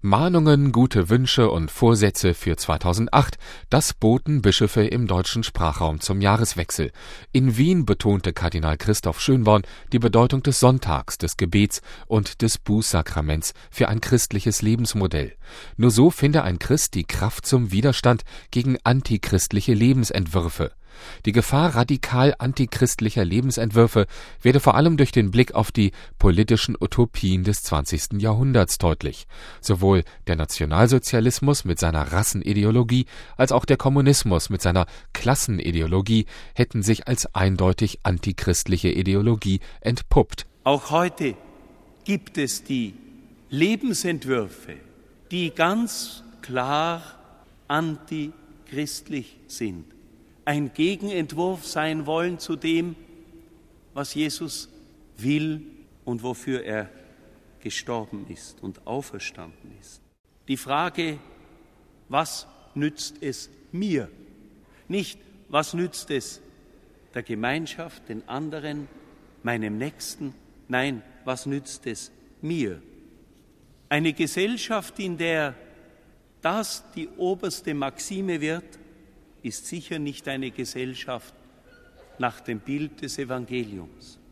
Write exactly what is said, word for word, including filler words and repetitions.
Mahnungen, gute Wünsche und Vorsätze für zweitausendacht, das boten Bischöfe im deutschen Sprachraum zum Jahreswechsel. In Wien betonte Kardinal Christoph Schönborn die Bedeutung des Sonntags, des Gebets und des Bußsakraments für ein christliches Lebensmodell. Nur so finde ein Christ die Kraft zum Widerstand gegen antichristliche Lebensentwürfe. Die Gefahr radikal antichristlicher Lebensentwürfe werde vor allem durch den Blick auf die politischen Utopien des zwanzigsten Jahrhunderts deutlich. Sowohl der Nationalsozialismus mit seiner Rassenideologie als auch der Kommunismus mit seiner Klassenideologie hätten sich als eindeutig antichristliche Ideologie entpuppt. Auch heute gibt es die Lebensentwürfe, die ganz klar antichristlich sind. Ein Gegenentwurf sein wollen zu dem, was Jesus will und wofür er gestorben ist und auferstanden ist. Die Frage, was nützt es mir? Nicht, was nützt es der Gemeinschaft, den anderen, meinem Nächsten? Nein, was nützt es mir? Eine Gesellschaft, in der das die oberste Maxime wird, ist sicher nicht eine Gesellschaft nach dem Bild des Evangeliums.